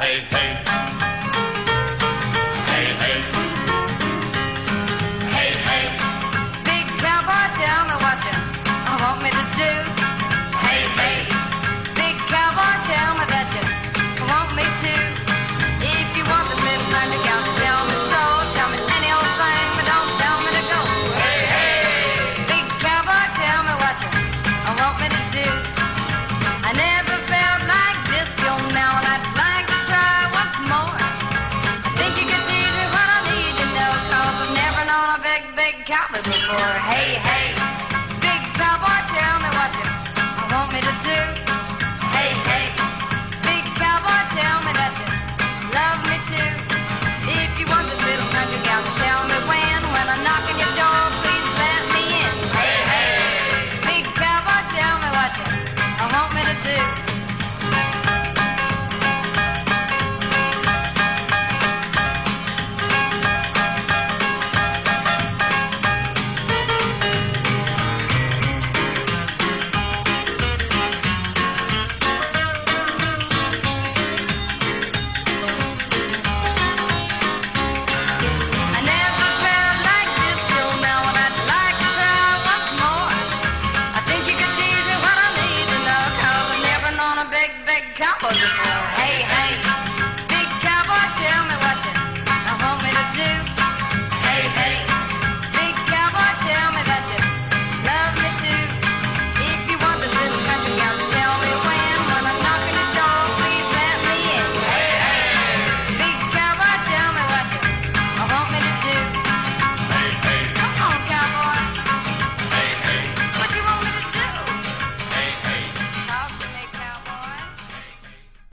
Hey, hey. Hey, hey. Hey, hey. Big cowboy, tell me what you want me to do. Hey, hey. Big cowboy, tell me that you want me to. If you want this little country gal to tell me so, tell me any old thing, but don't tell me to go. Hey, hey. Big cowboy, tell me what you want me to do. I never felt like this till now, and I'd like to try once more. I think you could tease me what I need to know, 'cause I've never known a big, big cowboy before. Hey,